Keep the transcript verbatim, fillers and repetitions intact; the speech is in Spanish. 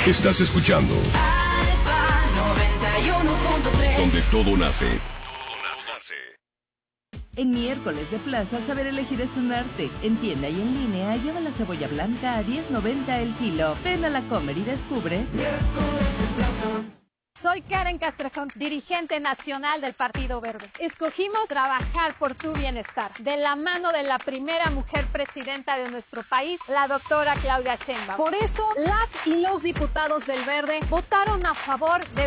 Estás escuchando Alfa noventa y uno punto tres. donde todo nace. En miércoles de plaza, saber elegir es un arte. En tienda y en línea, lleva la cebolla blanca a diez noventa el kilo. Ven a la Comer y descubre. Soy Karen Castrejón, dirigente nacional del Partido Verde. Escogimos trabajar por tu bienestar, de la mano de la primera mujer presidenta de nuestro país, la doctora Claudia Sheinbaum. Por eso, las y los diputados del Verde votaron a favor de